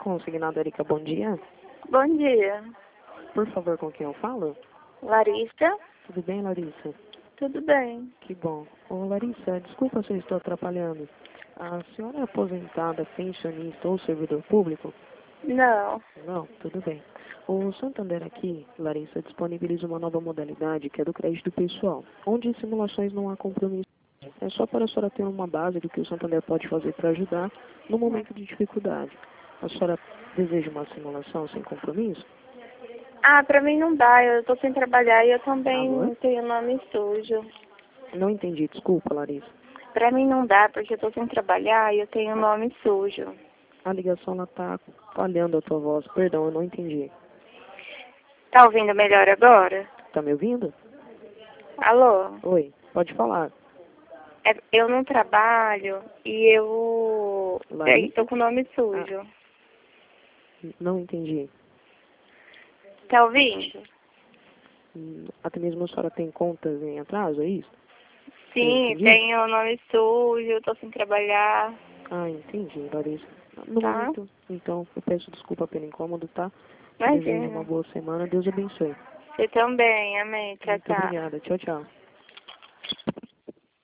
Consignado Erika, bom dia. Bom dia. Por favor, com quem eu falo? Larissa? Tudo bem, Larissa? Tudo bem. Que bom. Ô, Larissa, desculpa se eu estou atrapalhando. A senhora é aposentada, pensionista ou servidor público? Não. Não, tudo bem. O Santander aqui, Larissa, disponibiliza uma nova modalidade que é do crédito pessoal, onde em simulações não há compromisso. É só para a senhora ter uma base do que o Santander pode fazer para ajudar no momento de dificuldade. A senhora deseja uma simulação sem compromisso? Ah, pra mim não dá. Eu tô sem trabalhar e eu também Alô? tenho nome sujo. Não entendi, desculpa, Larissa. Pra mim não dá, porque eu tô sem trabalhar e eu tenho nome sujo. A ligação ela tá falhando a tua voz. Perdão, eu não entendi. Tá ouvindo melhor agora? Tá me ouvindo? Alô? Oi, pode falar. Eu não trabalho e eu Larissa? tô com nome sujo. Não entendi. Tá ouvindo? Até mesmo a senhora tem contas em atraso, é isso? Sim, Entendi. tenho nome sujo, tô sem trabalhar. Ah, entendi, Larissa. No Tá? momento, então, eu peço desculpa pelo incômodo, tá? Desejo uma Imagina. boa semana. Deus abençoe. Você também, amém. Tchau, Muito tchau. obrigada. Tchau, tchau.